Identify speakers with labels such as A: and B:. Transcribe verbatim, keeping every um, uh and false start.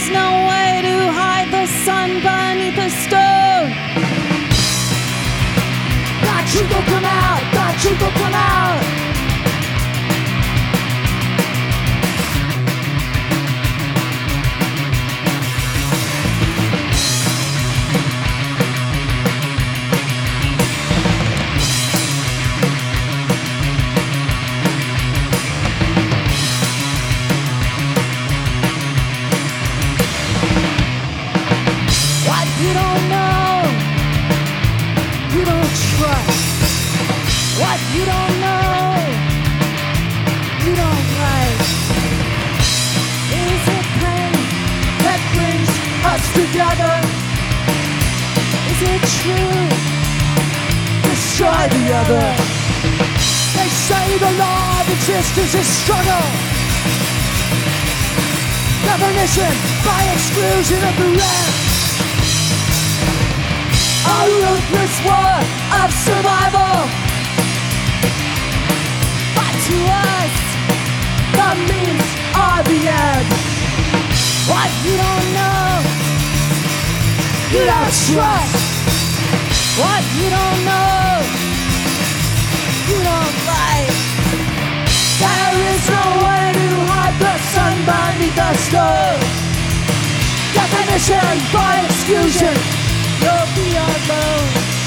A: is no way to hide the sun beneath the stone. The truth will come out, the truth will come out. You don't know, you don't trust. What you don't know, you don't like. Is it pain that brings us together? Is it true? Destroy the other. They say the law of existence is struggle. Definition by exclusion of the rest. A ruthless war of survival. But to us, the means are the end. What you don't know, you don't trust. What you don't know, you don't like. There is no way to hide the sun beneath the stone. Definition by exclusion. You'll be alone.